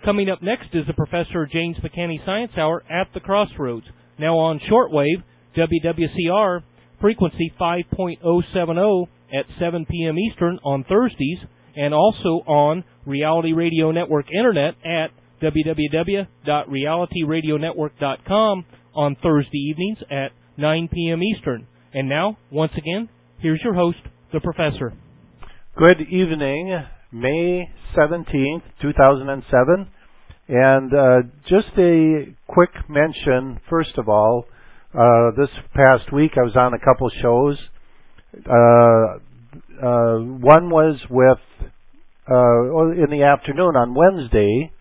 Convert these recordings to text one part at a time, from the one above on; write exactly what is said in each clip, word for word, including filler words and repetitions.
Coming up next is the Professor James McCanney Science Hour at the Crossroads. Now on shortwave, W W C R, frequency five point oh seven oh at seven p.m. Eastern on Thursdays, and also on Reality Radio Network Internet at w w w dot reality radio network dot com on Thursday evenings at nine p.m. Eastern. And now, once again, here's your host, the Professor. Good evening, May seventeenth, two thousand seven. And uh, just a quick mention, first of all, uh, this past week I was on a couple shows. Uh, uh, one was with, uh, in the afternoon on Wednesday,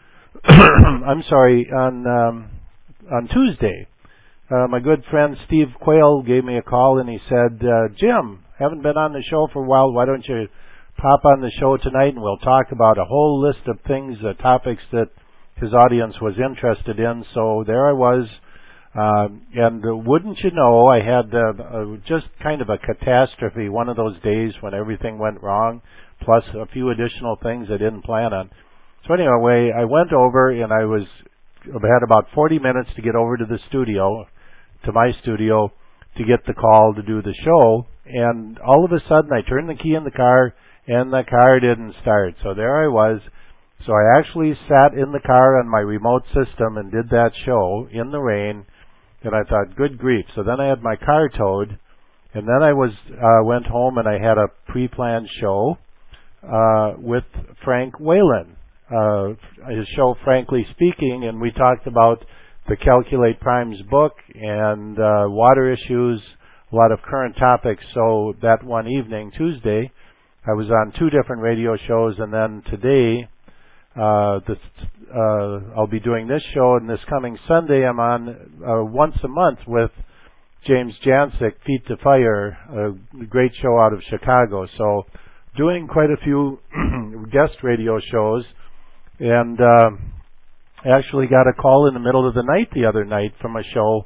I'm sorry, on um, on Tuesday. Uh, my good friend Steve Quayle gave me a call and he said, uh, Jim, haven't been on the show for a while, why don't you pop on the show tonight and we'll talk about a whole list of things, uh, topics that his audience was interested in. So there I was, uh, and uh, wouldn't you know, I had uh, uh, just kind of a catastrophe, one of those days when everything went wrong, plus a few additional things I didn't plan on. So anyway, I went over and I was I had about forty minutes to get over to the studio, to my studio, to get the call to do the show. And all of a sudden, I turned the key in the car, and the car didn't start. So there I was. So I actually sat in the car on my remote system and did that show in the rain. And I thought, good grief. So then I had my car towed, and then I was uh, went home and I had a pre-planned show uh, with Frank Whalen. Uh, his show, Frankly Speaking, and we talked about the Calculate Primes book and uh, water issues, a lot of current topics. So that one evening, Tuesday, I was on two different radio shows, and then today, uh, this, uh, I'll be doing this show, and this coming Sunday I'm on uh, once a month with James Jancic, Feet to Fire, a great show out of Chicago. So doing quite a few guest radio shows. And uh, actually got a call in the middle of the night the other night from a show,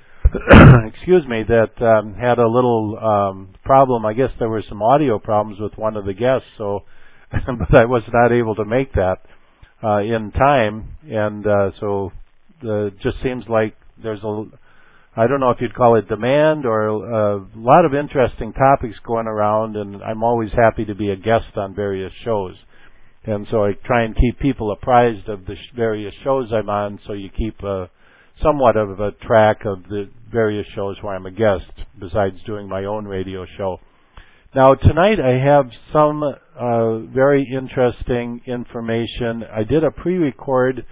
excuse me, that um, had a little um, problem. I guess there were some audio problems with one of the guests, so but I was not able to make that uh, in time. And uh, so it just seems like there's a, I don't know if you'd call it demand or a, a lot of interesting topics going around, and I'm always happy to be a guest on various shows. And so I try and keep people apprised of the sh- various shows I'm on, so you keep uh, somewhat of a track of the various shows where I'm a guest, besides doing my own radio show. Now, tonight I have some uh, very interesting information. I did a pre-record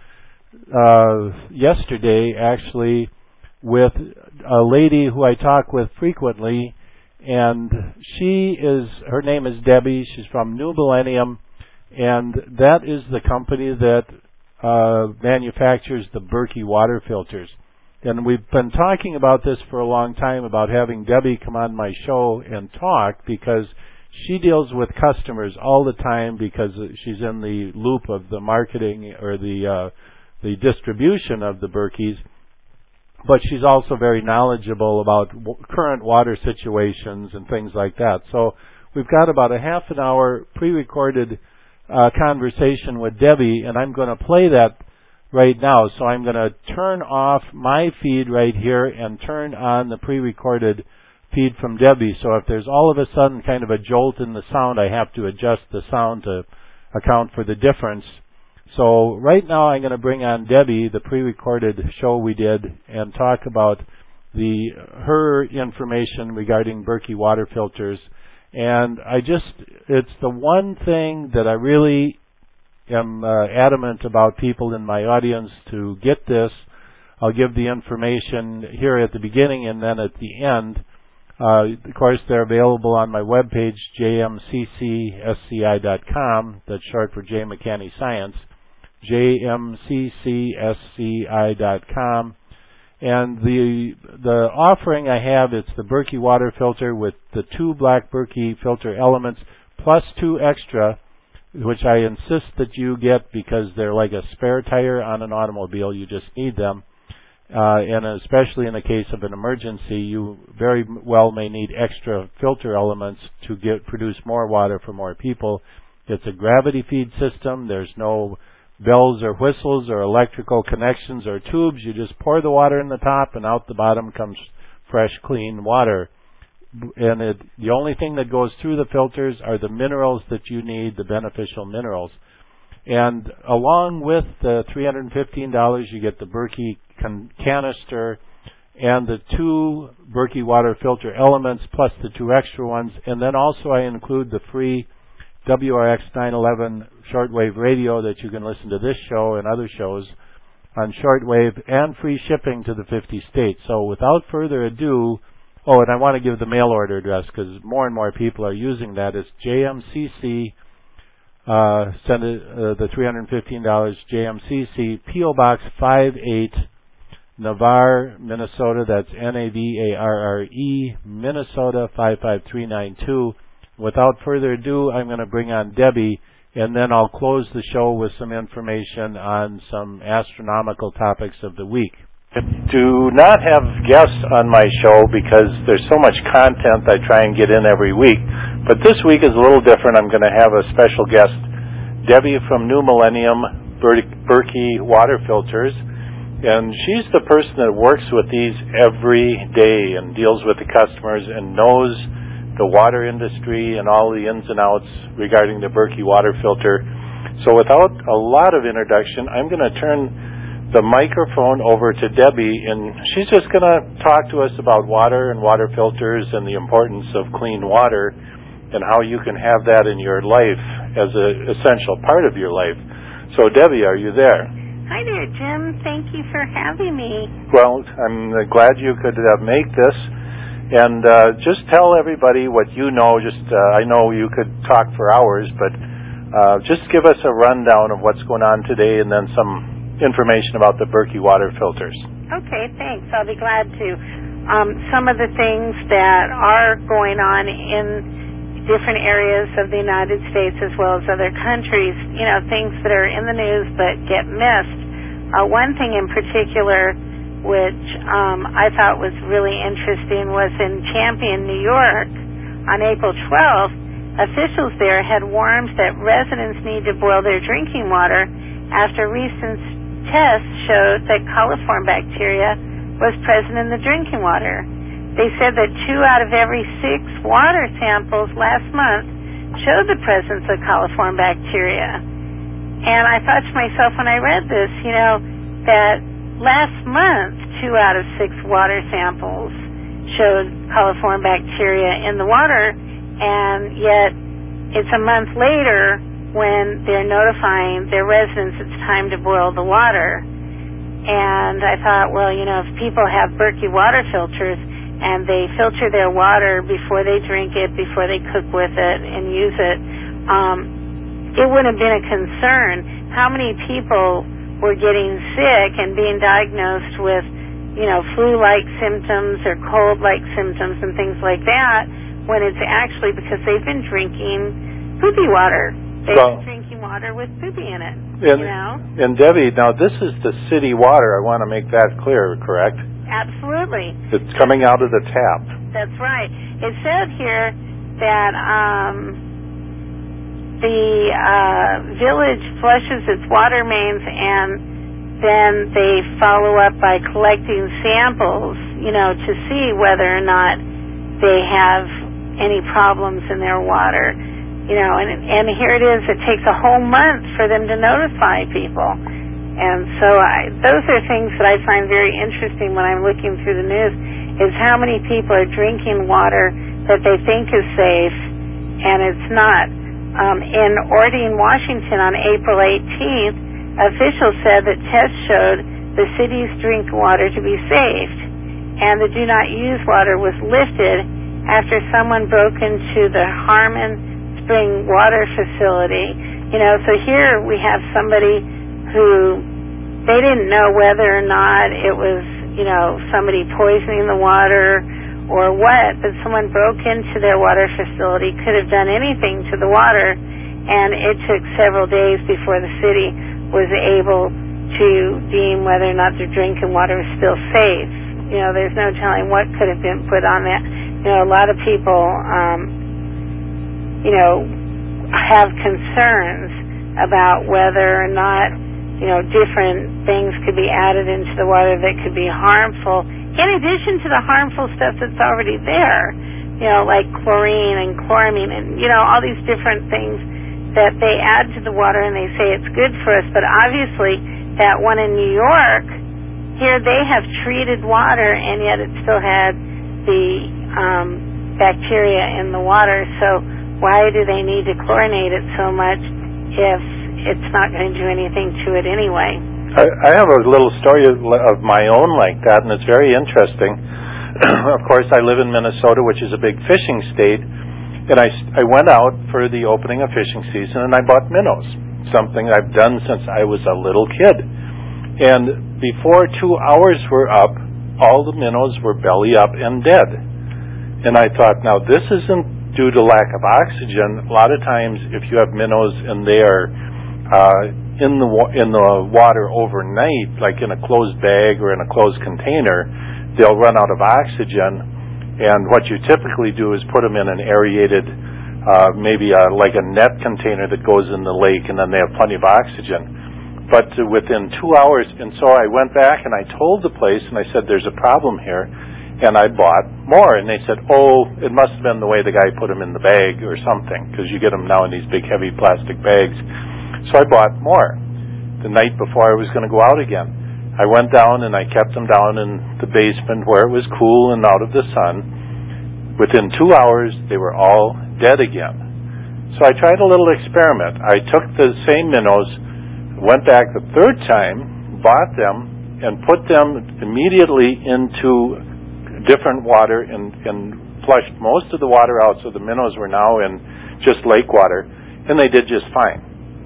uh, yesterday, actually, with a lady who I talk with frequently, and she is, her name is Debbie. She's from New Millennium. And that is the company that uh, manufactures the Berkey water filters. And we've been talking about this for a long time, about having Debbie come on my show and talk, because she deals with customers all the time, because she's in the loop of the marketing or the uh, the distribution of the Berkeys. But she's also very knowledgeable about w- current water situations and things like that. So we've got about a half an hour pre-recorded Uh, conversation with Debbie, and I'm going to play that right now. So I'm going to turn off my feed right here and turn on the pre-recorded feed from Debbie. So if there's all of a sudden kind of a jolt in the sound, I have to adjust the sound to account for the difference. So right now I'm going to bring on Debbie, the pre-recorded show we did, and talk about the her information regarding Berkey water filters. And I just, it's the one thing that I really am uh, adamant about people in my audience to get this. I'll give the information here at the beginning and then at the end. Uh, of course, they're available on my webpage, j m c c s c i dot com. That's short for J. McCanney Science, j m c c s c i dot com. And the the offering I have, it's the Berkey water filter with the two black Berkey filter elements plus two extra, which I insist that you get because they're like a spare tire on an automobile. You just need them. Uh, and especially in the case of an emergency, you very well may need extra filter elements to get produce more water for more people. It's a gravity feed system. There's no bells or whistles or electrical connections or tubes. You just pour the water in the top, and out the bottom comes fresh, clean water. And it, the only thing that goes through the filters are the minerals that you need, the beneficial minerals. And along with the three hundred fifteen dollars, you get the Berkey can- canister and the two Berkey water filter elements plus the two extra ones. And then also I include the free W R X nine eleven shortwave radio that you can listen to this show and other shows on shortwave, and free shipping to the fifty states. So without further ado, oh, and I want to give the mail order address because more and more people are using that. It's J M C C, uh, send it, uh, the three hundred fifteen dollars, J M C C, P O Box five eight, Navarre, Minnesota. That's N A V A R R E, Minnesota five five three nine two. Without further ado, I'm going to bring on Debbie, and then I'll close the show with some information on some astronomical topics of the week. I do not have guests on my show because there's so much content I try and get in every week. But this week is a little different. I'm going to have a special guest, Debbie from New Millennium Ber- Berkey Water Filters. And she's the person that works with these every day and deals with the customers and knows the water industry and all the ins and outs regarding the Berkey water filter. So without a lot of introduction, I'm going to turn the microphone over to Debbie, and she's just going to talk to us about water and water filters and the importance of clean water and how you can have that in your life as an essential part of your life. So Debbie, are you there? Hi there, Jim. Thank you for having me. Well, I'm glad you could uh, make this. And uh, just tell everybody what you know. Just uh, I know you could talk for hours, but uh, just give us a rundown of what's going on today and then some information about the Berkey water filters. Okay, thanks. I'll be glad to. Um, some of the things that are going on in different areas of the United States as well as other countries, you know, things that are in the news but get missed. Uh, one thing in particular which um, I thought was really interesting was in Champion, New York, on April twelfth, officials there had warned that residents need to boil their drinking water after recent tests showed that coliform bacteria was present in the drinking water. They said that two out of every six water samples last month showed the presence of coliform bacteria. And I thought to myself when I read this, you know, that last month, two out of six water samples showed coliform bacteria in the water, and yet it's a month later when they're notifying their residents it's time to boil the water. And I thought, well, you know, if people have Berkey water filters and they filter their water before they drink it, before they cook with it and use it, um, it wouldn't have been a concern. How many people were getting sick and being diagnosed with, you know, flu-like symptoms or cold-like symptoms and things like that, when it's actually because they've been drinking poopy water. They've well, been drinking water with poopy in it, and, you know? And Debbie, now this is the city water. I want to make that clear, correct? Absolutely. It's coming out of the tap. That's right. It said here that um, the uh, village flushes its water mains and then they follow up by collecting samples, you know, to see whether or not they have any problems in their water. You know, and and here it is. It takes a whole month for them to notify people. And so I, those are things that I find very interesting when I'm looking through the news, is how many people are drinking water that they think is safe, and it's not. Um, in Ordine, Washington, on April eighteenth, officials said that tests showed the city's drinking water to be safe, and the do not use water was lifted after someone broke into the Harmon Spring water facility. You know, so here we have somebody who they didn't know whether or not it was, you know, somebody poisoning the water or what, but someone broke into their water facility, could have done anything to the water, and it took several days before the city was able to deem whether or not their drinking water was still safe. You know, there's no telling what could have been put on that. You know, a lot of people, um, you know, have concerns about whether or not you know, different things could be added into the water that could be harmful, in addition to the harmful stuff that's already there, you know, like chlorine and chloramine and, you know, all these different things that they add to the water and they say it's good for us. But obviously that one in New York, here they have treated water and yet it still had the um, bacteria in the water. So why do they need to chlorinate it so much if it's not going to do anything to it anyway? I, I have a little story of, of my own like that, and it's very interesting. Of course, I live in Minnesota, which is a big fishing state, and I, I went out for the opening of fishing season, and I bought minnows, something I've done since I was a little kid. And before two hours were up, all the minnows were belly up and dead. And I thought, now this isn't due to lack of oxygen. A lot of times, if you have minnows and they are uh, in the wa- in the water overnight, like in a closed bag or in a closed container, they'll run out of oxygen. And what you typically do is put them in an aerated, uh, maybe a, like a net container that goes in the lake, and then they have plenty of oxygen. But uh, within two hours, and so I went back and I told the place, and I said, there's a problem here. And I bought more, and they said, oh, it must have been the way the guy put them in the bag or something, because you get them now in these big, heavy plastic bags. So I bought more the night before I was going to go out again. I went down, and I kept them down in the basement where it was cool and out of the sun. Within two hours, they were all dead again. So I tried a little experiment. I took the same minnows, went back the third time, bought them, and put them immediately into different water and, and flushed most of the water out, so the minnows were now in just lake water, and they did just fine.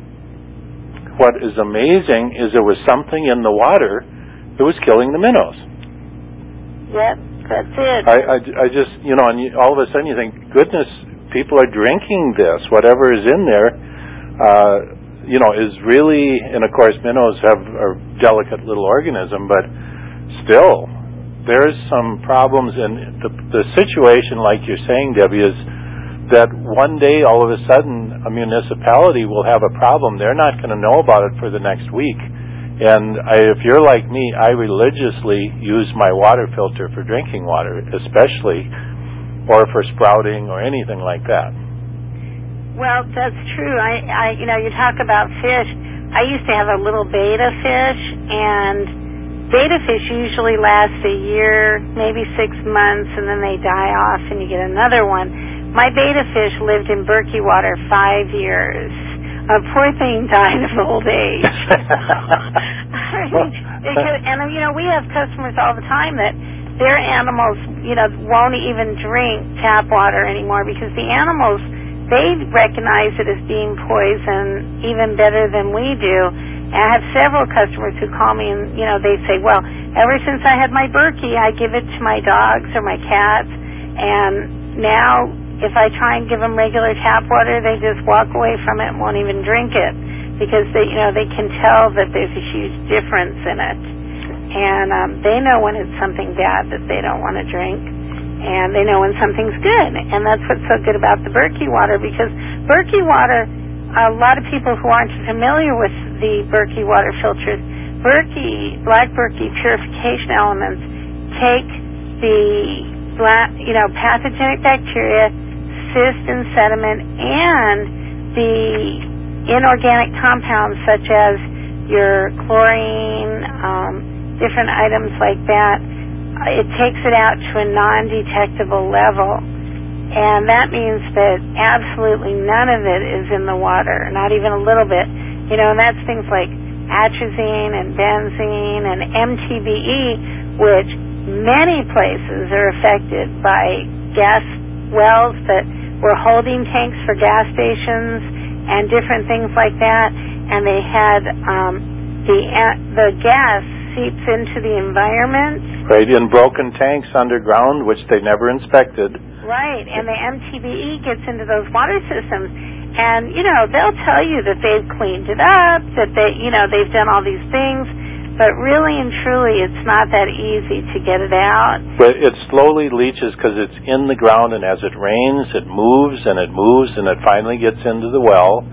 What is amazing is there was something in the water that was killing the minnows. Yep, that's it. I, I, I just, you know, and you, all of a sudden you think, goodness, people are drinking this. Whatever is in there, uh, you know, is really, and of course minnows have a delicate little organism, but still, there's some problems, and the, the situation, like you're saying, Debbie, is that one day, all of a sudden, a municipality will have a problem. They're not going to know about it for the next week. And I, if you're like me, I religiously use my water filter for drinking water, especially, or for sprouting or anything like that. Well, that's true. I, I, you know, you talk about fish. I used to have a little betta fish, and betta fish usually last a year, maybe six months, and then they die off and you get another one. My betta fish lived in Berkey water five years. A poor thing died of old age. I mean, because, and, you know, we have customers all the time that their animals, you know, won't even drink tap water anymore because the animals, they recognize it as being poison even better than we do. I have several customers who call me and, you know, they say, well, ever since I had my Berkey, I give it to my dogs or my cats, and now if I try and give them regular tap water, they just walk away from it and won't even drink it because they, you know, they can tell that there's a huge difference in it. And um, they know when it's something bad that they don't want to drink, and they know when something's good. And that's what's so good about the Berkey water, because Berkey water, a lot of people who aren't familiar with the Berkey water filters, Berkey, black Berkey purification elements take the black, you know, pathogenic bacteria, cyst and sediment, and the inorganic compounds such as your chlorine, um, different items like that. It takes it out to a non-detectable level. And that means that absolutely none of it is in the water, not even a little bit. You know, and that's things like atrazine and benzene and M T B E, which many places are affected by gas wells that were holding tanks for gas stations and different things like that. And they had um, the the gas seeps into the environment. Right, in broken tanks underground, which they never inspected. Right, and the M T B E gets into those water systems, and, you know, they'll tell you that they've cleaned it up, that they, you know, they've done all these things, but really and truly it's not that easy to get it out. But it slowly leaches because it's in the ground, and as it rains, it moves and it moves, and it finally gets into the well,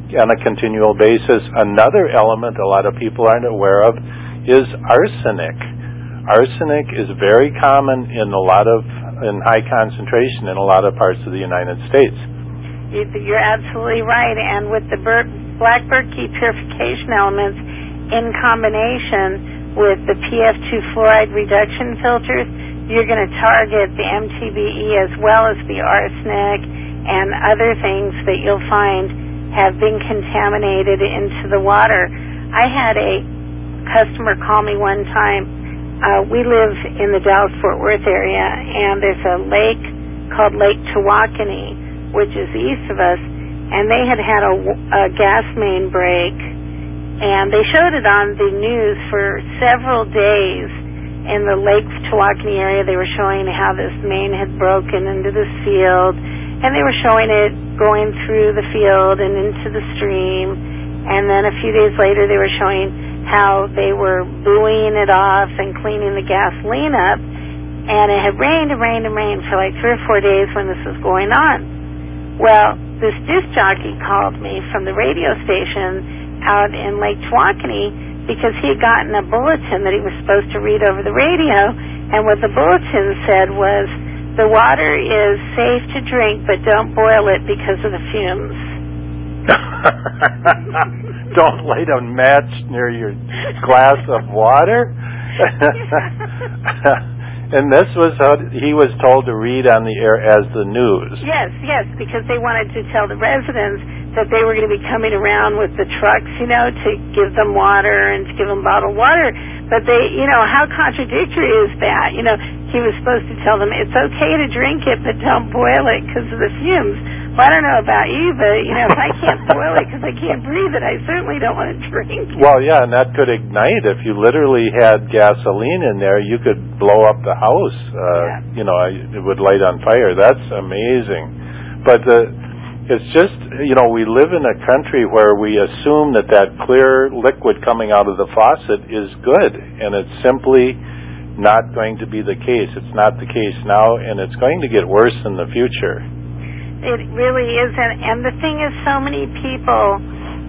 on a continual basis. Another element a lot of people aren't aware of is arsenic. Arsenic is very common in a lot of, in high concentration in a lot of parts of the United States. You're absolutely right, and with the bird, black bird key purification elements in combination with the P F two fluoride reduction filters, you're going to target the M T B E as well as the arsenic and other things that you'll find have been contaminated into the water. I had a customer call me one time. Uh, we live in the Dallas-Fort Worth area, and there's a lake called Lake Tawakoni, which is east of us, and they had had a, a gas main break, and they showed it on the news for several days in the Lake Tawakoni area. They were showing how this main had broken into this field, and they were showing it going through the field and into the stream, and then a few days later they were showing how they were buoying it off and cleaning the gasoline up, and it had rained and rained and rained for like three or four days when this was going on. Well, this disc jockey called me from the radio station out in Lake Tawakoni because he had gotten a bulletin that he was supposed to read over the radio, and what the bulletin said was, the water is safe to drink, but don't boil it because of the fumes. Don't light a match near your glass of water. And this was how he was told to read on the air as the news. Yes, yes, because they wanted to tell the residents that they were going to be coming around with the trucks, you know, to give them water and to give them bottled water. But they, you know, how contradictory is that? You know, he was supposed to tell them it's okay to drink it, but don't boil it because of the fumes. Well, I don't know about you, but, you know, if I can't boil it because I can't breathe it, I certainly don't want to drink it. Well, yeah, and that could ignite. If you literally had gasoline in there, you could blow up the house. Uh, yeah. You know, it would light on fire. That's amazing. But uh, it's just, you know, we live in a country where we assume that that clear liquid coming out of the faucet is good, and it's simply not going to be the case. It's not the case now, and it's going to get worse in the future. It really is, and, and the thing is, so many people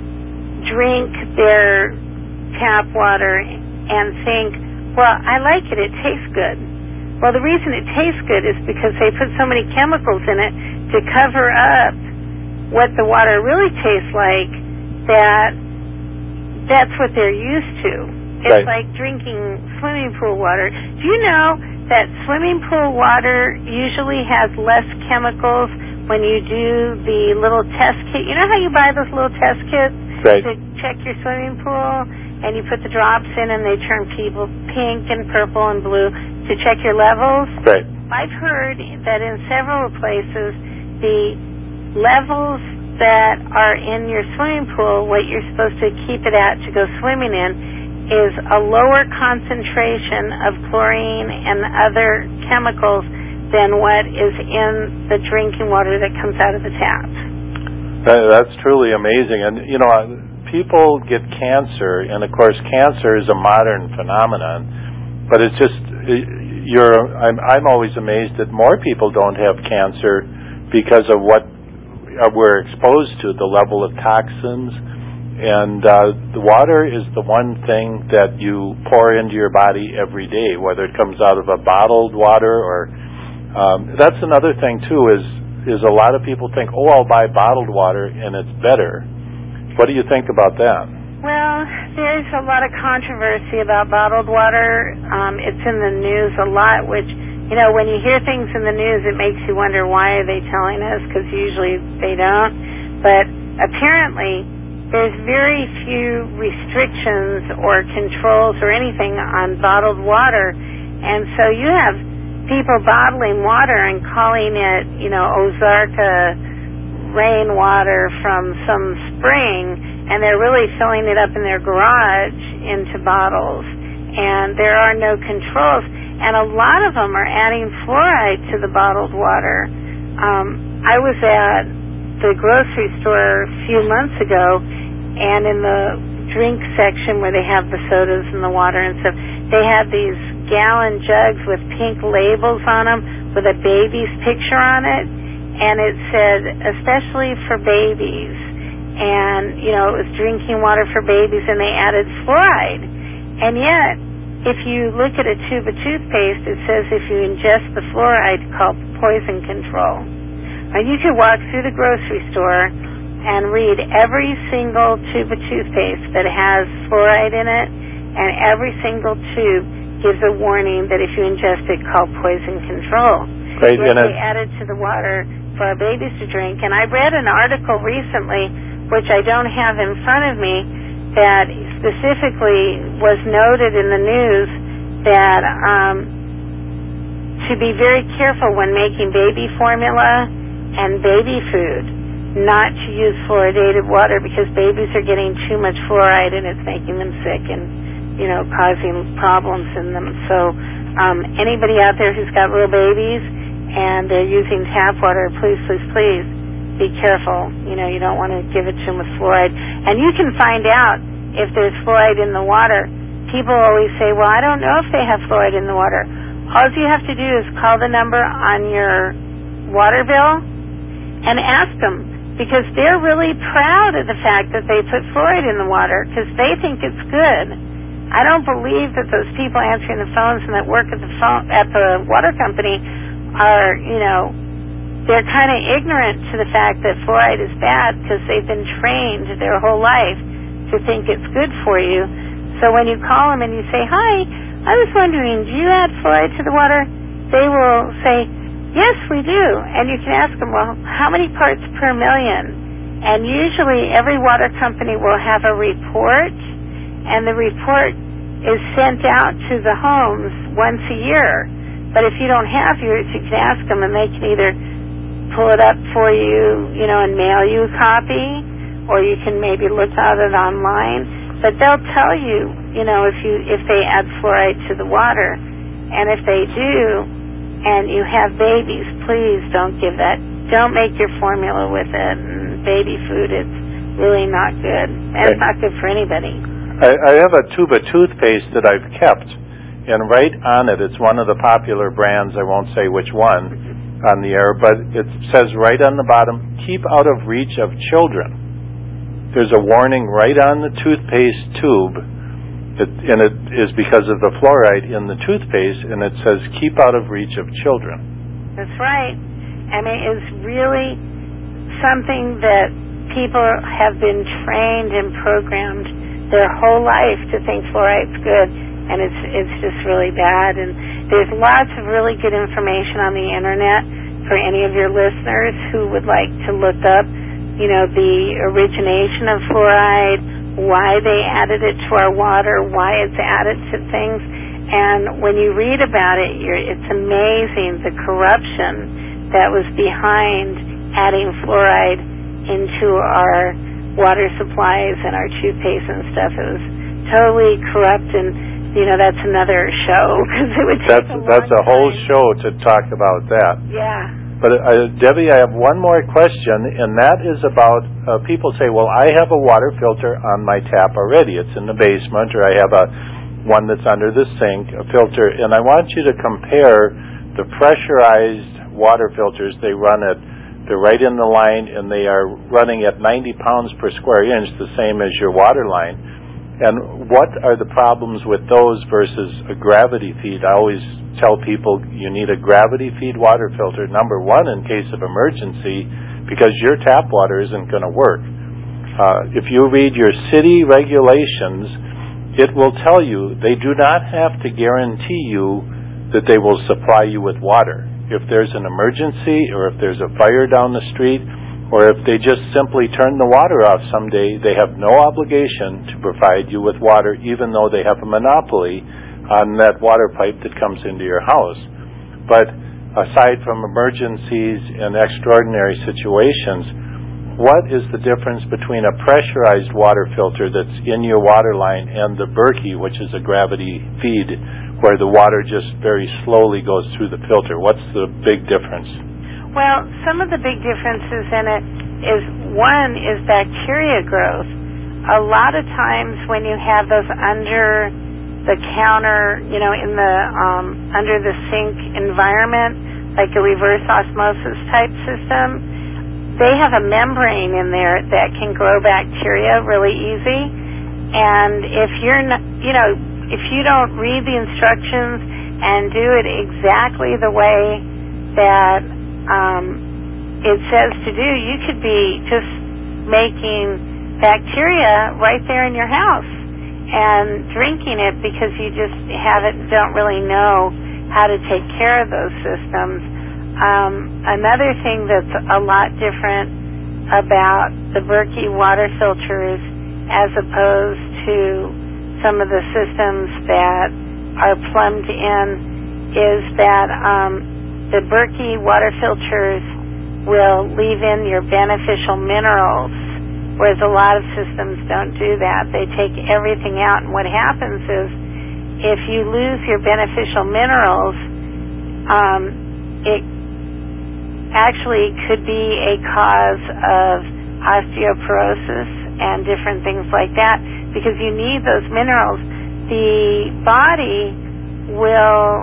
drink their tap water and think, well, I like it, it tastes good. Well, the reason it tastes good is because they put so many chemicals in it to cover up what the water really tastes like, that that's what they're used to. It's right. Like drinking swimming pool water. Do you know that swimming pool water usually has less chemicals when you do the little test kit? You know how you buy those little test kits right. to check your swimming pool, and you put the drops in and they turn people pink and purple and blue to check your levels? Right. I've heard that in several places the levels that are in your swimming pool, what you're supposed to keep it at to go swimming in, is a lower concentration of chlorine and other chemicals than what is in the drinking water that comes out of the tap. That, that's truly amazing. And, you know, people get cancer, and, of course, cancer is a modern phenomenon, but it's just, you're, I'm, I'm always amazed that more people don't have cancer because of what we're exposed to, the level of toxins. And uh, the water is the one thing that you pour into your body every day, whether it comes out of a bottled water or um, that's another thing too. Is is a lot of people think, oh, I'll buy bottled water and it's better. What do you think about that? Well, there's a lot of controversy about bottled water. Um, it's in the news a lot, which, you know, when you hear things in the news, it makes you wonder, why are they telling us? Because usually they don't. But apparently, there's very few restrictions or controls or anything on bottled water. And so you have people bottling water and calling it, you know, Ozarka rainwater from some spring, and they're really filling it up in their garage into bottles. And there are no controls. And a lot of them are adding fluoride to the bottled water. Um, I was at the grocery store a few months ago, and in the drink section where they have the sodas and the water and stuff, they had these gallon jugs with pink labels on them with a baby's picture on it, and it said, especially for babies. and, you know, it was drinking water for babies, and they added fluoride. And yet, if you look at a tube of toothpaste, it says if you ingest the fluoride, called poison control. Now, you could walk through the grocery store and read every single tube of toothpaste that has fluoride in it, and every single tube gives a warning that if you ingest it, called poison control. Right, Yet and they added to the water for our babies to drink. And I read an article recently, which I don't have in front of me, that specifically was noted in the news that um, to be very careful when making baby formula and baby food, not to use fluoridated water, because babies are getting too much fluoride and it's making them sick and, you know, causing problems in them. So um, anybody out there who's got little babies and they're using tap water, please, please, please be careful. You know, you don't want to give it to them with fluoride. And you can find out if there's fluoride in the water. People always say, well, I don't know if they have fluoride in the water. All you have to do is call the number on your water bill and ask them, because they're really proud of the fact that they put fluoride in the water because they think it's good. I don't believe that those people answering the phones and that work at the phone at the water company are, you know, they're kind of ignorant to the fact that fluoride is bad because they've been trained their whole life to think it's good for you. So when you call them and you say, hi, I was wondering, do you add fluoride to the water? They will say, yes, we do. And you can ask them, well, how many parts per million? And usually every water company will have a report, and the report is sent out to the homes once a year. But if you don't have yours, you can ask them, and they can either pull it up for you, you know, and mail you a copy, or you can maybe look at it online. But they'll tell you, you know, if you if they add fluoride to the water. And if they do, and you have babies, please don't give that. Don't make your formula with it. And baby food, it's really not good. And it's not good for anybody. I, I have a tube of toothpaste that I've kept, and right on it, it's one of the popular brands, I won't say which one on the air, but it says right on the bottom, keep out of reach of children. There's a warning right on the toothpaste tube, it, and it is because of the fluoride in the toothpaste, and it says keep out of reach of children. That's right. I mean, it's really something that people have been trained and programmed their whole life to think fluoride's good, and it's it's just really bad. And there's lots of really good information on the internet for any of your listeners who would like to look up, you know, the origination of fluoride, why they added it to our water, why it's added to things. And when you read about it, you're, it's amazing the corruption that was behind adding fluoride into our water supplies and our toothpaste and stuff. It was totally corrupt, and, you know, that's another show, because it would take that's, a long That's a time. whole show to talk about that. Yeah. But, uh, Debbie, I have one more question, and that is about, uh, people say, well, I have a water filter on my tap already. It's in the basement, or I have a one that's under the sink, a filter, and I want you to compare the pressurized water filters. They run at, they're right in the line, and they are running at ninety pounds per square inch, the same as your water line. And what are the problems with those versus a gravity feed? I always tell people you need a gravity feed water filter, number one, in case of emergency, because your tap water isn't going to work. Uh, if you read your city regulations, it will tell you they do not have to guarantee you that they will supply you with water. If there's an emergency, or if there's a fire down the street, or if they just simply turn the water off someday, they have no obligation to provide you with water, even though they have a monopoly on that water pipe that comes into your house. But aside from emergencies and extraordinary situations, what is the difference between a pressurized water filter that's in your water line and the Berkey, which is a gravity feed, where the water just very slowly goes through the filter? What's the big difference? Well, some of the big differences in it is, one is bacteria growth. A lot of times when you have those under the counter, you know, in the um, under the sink environment, like a reverse osmosis type system, they have a membrane in there that can grow bacteria really easy. And if you're not, you know, if you don't read the instructions and do it exactly the way that um, it says to do, you could be just making bacteria right there in your house and drinking it because you just haven't, don't really know how to take care of those systems. Um, another thing that's a lot different about the Berkey water filters as opposed to some of the systems that are plumbed in is that um, the Berkey water filters will leave in your beneficial minerals, whereas a lot of systems don't do that. They take everything out, and what happens is if you lose your beneficial minerals, um, it actually could be a cause of osteoporosis and different things like that because you need those minerals. The body will,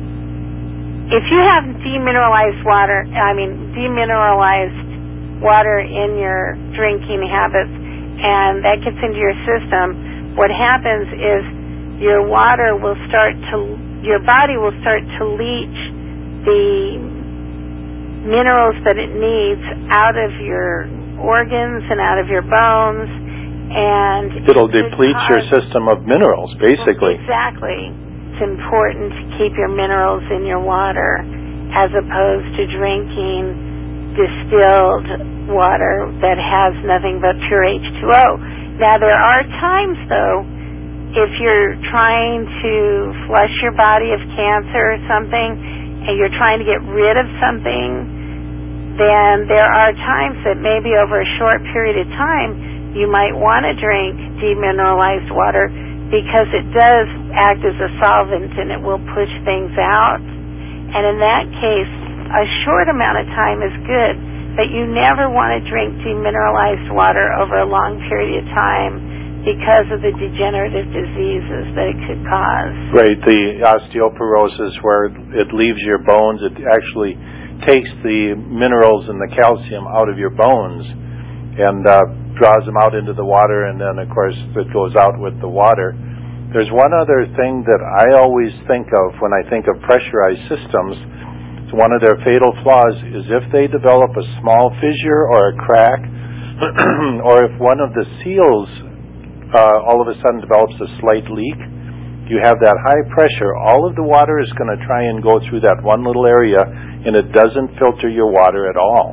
if you have demineralized water, I mean demineralized water in your drinking habits and that gets into your system, what happens is your water will start to, your body will start to leach the minerals that it needs out of your organs and out of your bones, and it'll deplete your system of minerals, basically. Exactly. It's important to keep your minerals in your water as opposed to drinking distilled water that has nothing but pure H two O. Now, there are times, though, if you're trying to flush your body of cancer or something, and you're trying to get rid of something, then there are times that maybe over a short period of time you might want to drink demineralized water because it does act as a solvent and it will push things out. And in that case, a short amount of time is good, but you never want to drink demineralized water over a long period of time because of the degenerative diseases that it could cause. Right, the osteoporosis where it leaves your bones, it actually takes the minerals and the calcium out of your bones and uh, draws them out into the water, and then, of course, it goes out with the water. There's one other thing that I always think of when I think of pressurized systems. One of their fatal flaws is if they develop a small fissure or a crack, or if one of the seals uh, all of a sudden develops a slight leak, you have that high pressure, all of the water is going to try and go through that one little area, and it doesn't filter your water at all.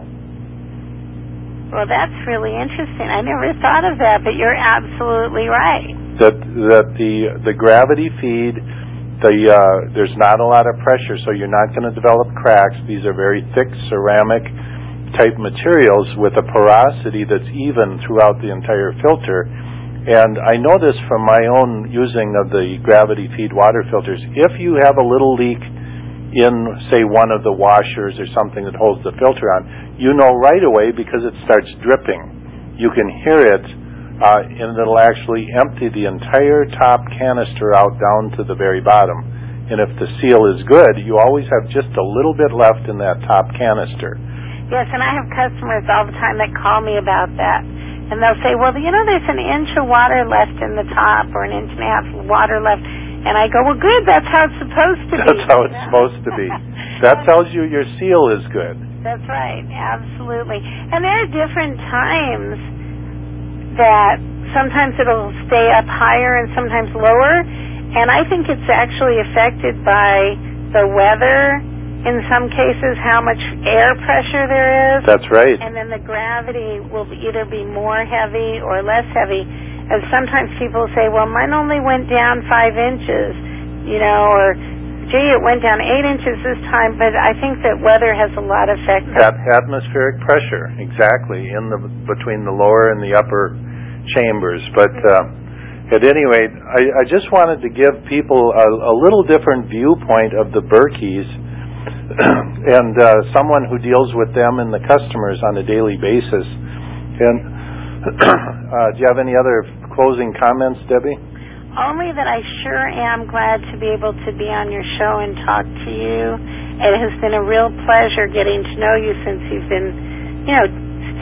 Well, that's really interesting. I never thought of that, but you're absolutely right. That that the the gravity feed, the uh, there's not a lot of pressure, so you're not going to develop cracks. These are very thick ceramic type materials with a porosity that's even throughout the entire filter. And I know this from my own using of the gravity feed water filters. If you have a little leak in, say, one of the washers or something that holds the filter on, you know right away because it starts dripping. You can hear it, uh, and it'll actually empty the entire top canister out down to the very bottom. And if the seal is good, you always have just a little bit left in that top canister. Yes, and I have customers all the time that call me about that. And they'll say, well, you know, there's an inch of water left in the top or an inch and a half of water left. And I go, well, good, that's how it's supposed to be. That's how it's supposed to be. That tells you your seal is good. That's right, absolutely. And there are different times that sometimes it'll stay up higher and sometimes lower. And I think it's actually affected by the weather. In some cases, how much air pressure there is. That's right. And then the gravity will either be more heavy or less heavy. And sometimes people say, well, mine only went down five inches, you know, or, gee, it went down eight inches this time. But I think that weather has a lot of effect. That atmospheric pressure, exactly, in the between the lower and the upper chambers. But uh, at any rate, I, I just wanted to give people a, a little different viewpoint of the Berkeys. and uh, someone who deals with them and the customers on a daily basis. And uh, do you have any other closing comments, Debbie? Only that I sure am glad to be able to be on your show and talk to you. It has been a real pleasure getting to know you since you've been, you know,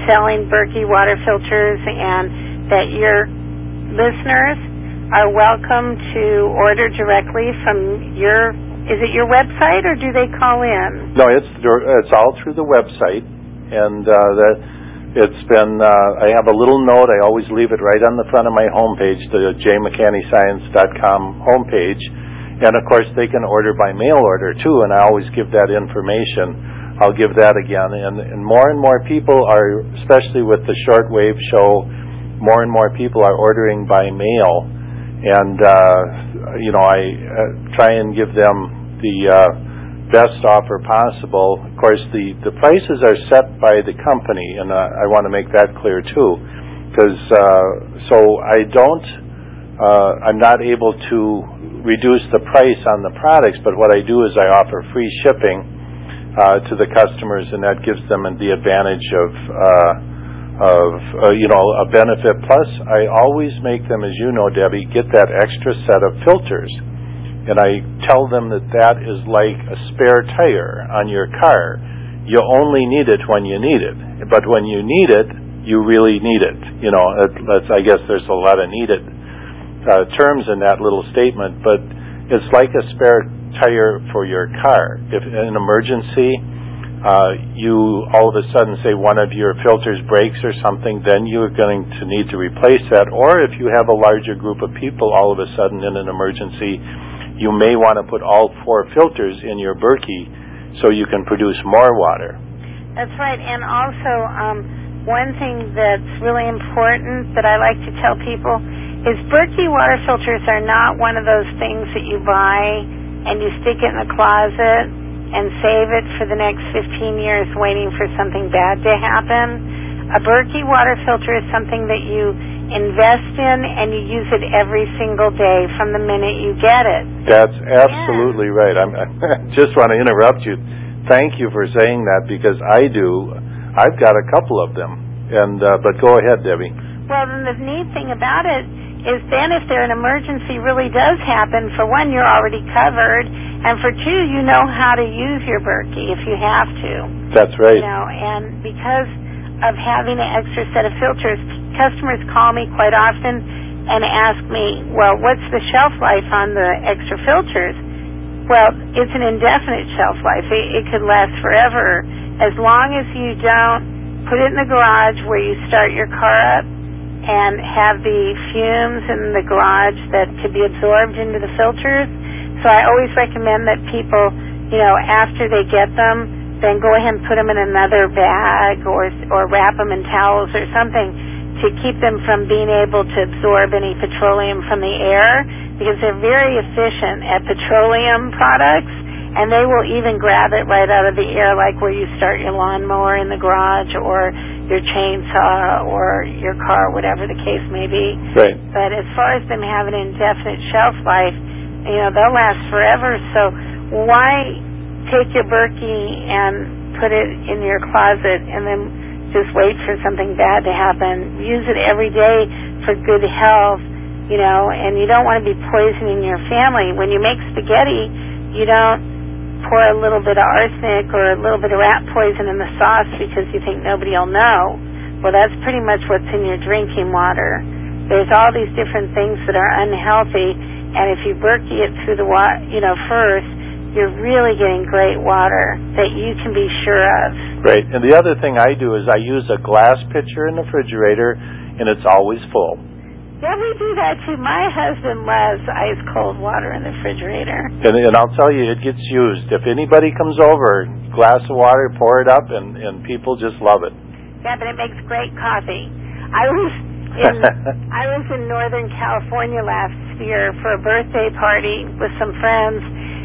selling Berkey water filters, and that your listeners are welcome to order directly from your, is it your website, or do they call in? No, it's it's all through the website, and uh, that it's been, uh, I have a little note, I always leave it right on the front of my homepage, the j mcanney science dot com homepage, and of course they can order by mail order too, and I always give that information. I'll give that again, and, and more and more people are, especially with the shortwave show, more and more people are ordering by mail. And, uh, you know, I uh, try and give them the uh, best offer possible. Of course, the, the prices are set by the company, and uh, I want to make that clear, too. Because, uh, so I don't, uh, I'm not able to reduce the price on the products, but what I do is I offer free shipping uh, to the customers, and that gives them the advantage of uh, of, uh, you know, a benefit. Plus, I always make them, as you know, Debbie, get that extra set of filters. And I tell them that that is like a spare tire on your car. You only need it when you need it. But when you need it, you really need it. You know, that's, I guess there's a lot of needed uh, terms in that little statement, but it's like a spare tire for your car. If in an emergency, Uh, you all of a sudden say one of your filters breaks or something, then you're going to need to replace that. Or if you have a larger group of people all of a sudden in an emergency, you may want to put all four filters in your Berkey so you can produce more water. That's right. And also, um, one thing that's really important that I like to tell people is Berkey water filters are not one of those things that you buy and you stick it in the closet and save it for the next fifteen years waiting for something bad to happen. A Berkey water filter is something that you invest in and you use it every single day from the minute you get it. That's absolutely yeah. right. I'm, I just want to interrupt you. Thank you for saying that, because I do. I've got a couple of them. And uh, but go ahead, Debbie. Well, then the neat thing about it is then if there an emergency really does happen, for one, you're already covered, and for two, you know how to use your Berkey if you have to. That's right. You know, and because of having an extra set of filters, customers call me quite often and ask me, well, what's the shelf life on the extra filters? Well, it's an indefinite shelf life. It, it could last forever as long as you don't put it in the garage where you start your car up and have the fumes in the garage that could be absorbed into the filters. So I always recommend that people, you know, after they get them, then go ahead and put them in another bag or or wrap them in towels or something to keep them from being able to absorb any petroleum from the air, because they're very efficient at petroleum products, and they will even grab it right out of the air, like where you start your lawnmower in the garage or your chainsaw or your car, whatever the case may be. Right. But as far as them having an indefinite shelf life, you know, they'll last forever. So why take your Berkey and put it in your closet and then just wait for something bad to happen? Use it every day for good health, you know, and you don't want to be poisoning your family. When you make spaghetti, you don't pour a little bit of arsenic or a little bit of rat poison in the sauce because you think nobody will know. Well, that's pretty much what's in your drinking water. There's all these different things that are unhealthy, and if you Berkey it through the water, you know, first, you're really getting great water that you can be sure of. Right. And the other thing I do is I use a glass pitcher in the refrigerator, and it's always full. Yeah, we do that too. My husband loves ice cold water in the refrigerator. And, and I'll tell you, it gets used. If anybody comes over, glass of water, pour it up, and, and people just love it. Yeah, but it makes great coffee. I was in I was in Northern California last year for a birthday party with some friends,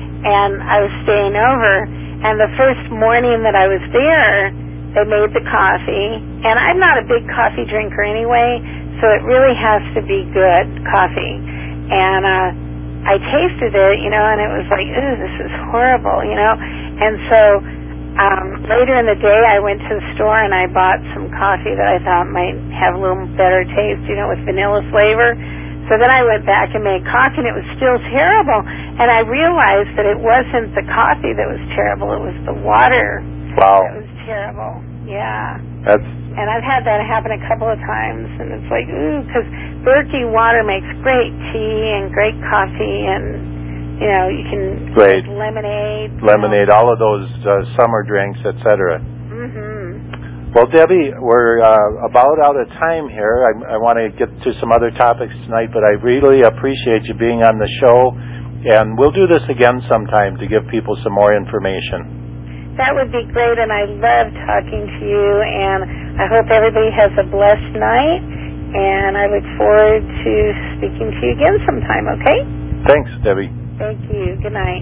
and I was staying over. And the first morning that I was there, they made the coffee. And I'm not a big coffee drinker anyway, so it really has to be good coffee. And uh, I tasted it, you know, and it was like, ooh, this is horrible, you know. And so um, later in the day, I went to the store and I bought some coffee that I thought might have a little better taste, you know, with vanilla flavor. So then I went back and made coffee, and it was still terrible. And I realized that it wasn't the coffee that was terrible; it was the water wow. that was terrible. Yeah. That's And I've had that happen a couple of times, and it's like, ooh, because Berkey water makes great tea and great coffee, and, you know, you can great. make lemonade. Lemonade, you know. all of those uh, summer drinks, et cetera. Mm-hmm. Well, Debbie, we're uh, about out of time here. I, I want to get to some other topics tonight, but I really appreciate you being on the show, and we'll do this again sometime to give people some more information. That would be great, and I love talking to you, and I hope everybody has a blessed night, and I look forward to speaking to you again sometime, okay? Thanks, Debbie. Thank you. Good night.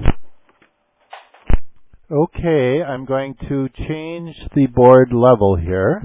Okay, I'm going to change the board level here,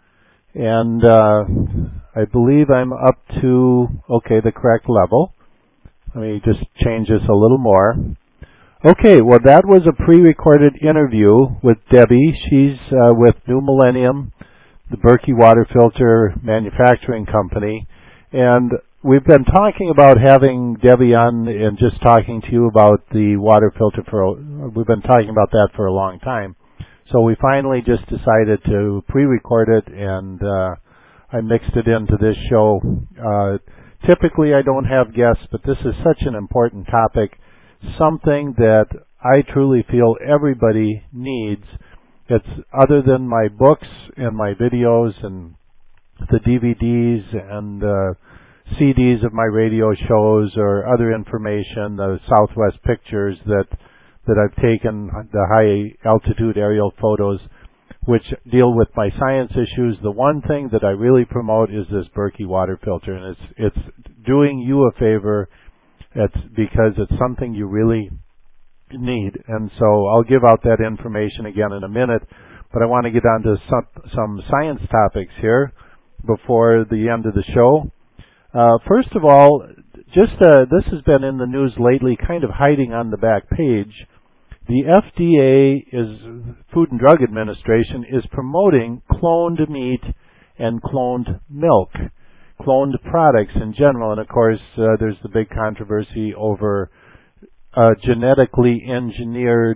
and uh, I believe I'm up to, okay, the correct level. Let me just change this a little more. Okay, well, that was a pre-recorded interview with Debbie. She's uh, with New Millennium, the Berkey Water Filter Manufacturing Company. And we've been talking about having Debbie on and just talking to you about the water filter for, we've been talking about that for a long time. So we finally just decided to pre-record it, and uh, I mixed it into this show. Uh, typically I don't have guests, but this is such an important topic, something that I truly feel everybody needs. It's other than my books and my videos and the D V Ds and uh, C Ds of my radio shows or other information, the Southwest pictures that that I've taken, the high altitude aerial photos, which deal with my science issues. The one thing that I really promote is this Berkey water filter, and it's it's doing you a favor. It's because it's something you really need. And so I'll give out that information again in a minute, but I want to get on to some, some science topics here before the end of the show. Uh, first of all, just uh, this has been in the news lately, kind of hiding on the back page. The F D A, is Food and Drug Administration, is promoting cloned meat and cloned milk, cloned products in general. And of course, uh, there's the big controversy over uh, genetically engineered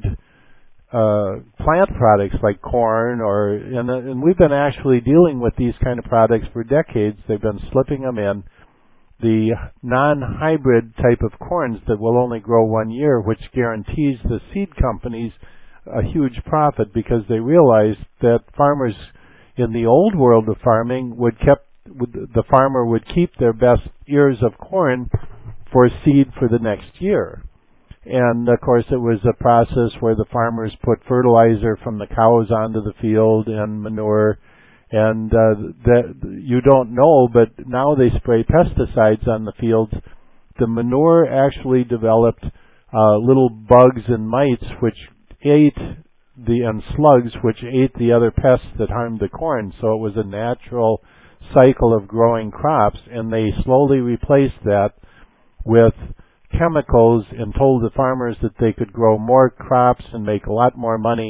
uh, plant products like corn, or and, uh, and we've been actually dealing with these kind of products for decades. They've been slipping them in. The non-hybrid type of corns that will only grow one year, which guarantees the seed companies a huge profit, because they realized that farmers in the old world of farming would kept would, the farmer would keep their best ears of corn for seed for the next year. And of course, it was a process where the farmers put fertilizer from the cows onto the field and manure. And uh, that you don't know, but now they spray pesticides on the fields. The manure actually developed uh, little bugs and mites which ate the and slugs which ate the other pests that harmed the corn. So it was a natural cycle of growing crops, and they slowly replaced that with chemicals and told the farmers that they could grow more crops and make a lot more money,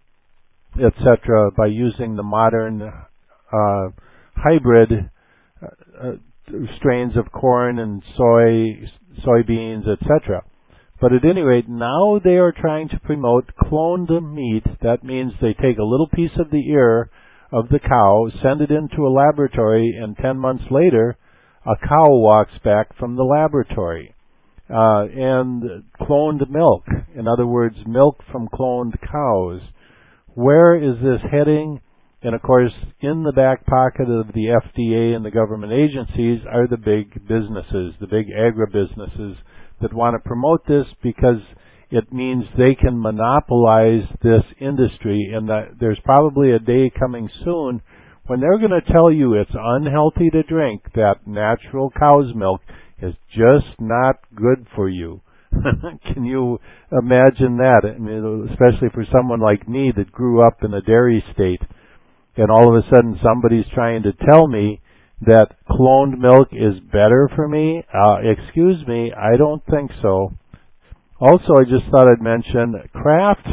et cetera, by using the modern uh, hybrid uh, strains of corn and soy, soybeans, et cetera. But at any rate, now they are trying to promote cloned meat. That means they take a little piece of the ear of the cow, send it into a laboratory, and ten months later, a cow walks back from the laboratory. Uh, and cloned milk, in other words, milk from cloned cows. Where is this heading? And of course, in the back pocket of the F D A and the government agencies are the big businesses, the big agribusinesses that want to promote this, because it means they can monopolize this industry. And that there's probably a day coming soon when they're going to tell you it's unhealthy to drink, that natural cow's milk is just not good for you. Can you imagine that? I mean, especially for someone like me that grew up in a dairy state, and all of a sudden somebody's trying to tell me that cloned milk is better for me? Uh, excuse me, I don't think so. Also, I just thought I'd mention Kraft.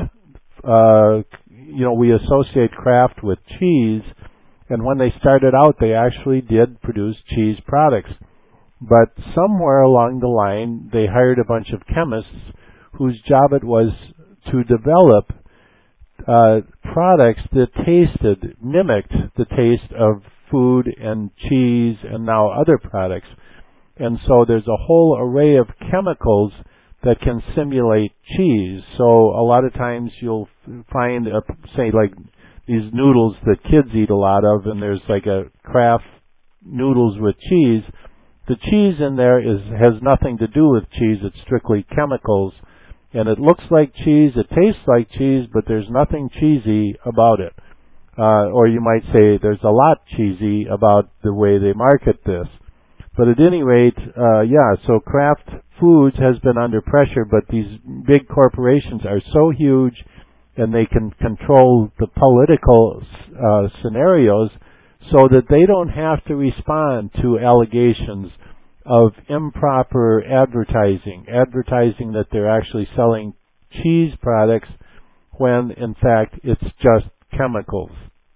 Uh, you know, we associate Kraft with cheese, and when they started out, they actually did produce cheese products. But somewhere along the line, they hired a bunch of chemists whose job it was to develop uh, products that tasted, mimicked the taste of food and cheese and now other products. And so there's a whole array of chemicals that can simulate cheese. So a lot of times you'll find, a, say, like these noodles that kids eat a lot of, and there's like a Kraft noodles with cheese. The cheese in there is has nothing to do with cheese. It's strictly chemicals. And it looks like cheese, it tastes like cheese, but there's nothing cheesy about it. Uh, or you might say there's a lot cheesy about the way they market this. But at any rate, uh, yeah, so Kraft Foods has been under pressure, but these big corporations are so huge and they can control the political uh, scenarios so that they don't have to respond to allegations of improper advertising, advertising that they're actually selling cheese products when, in fact, it's just chemicals.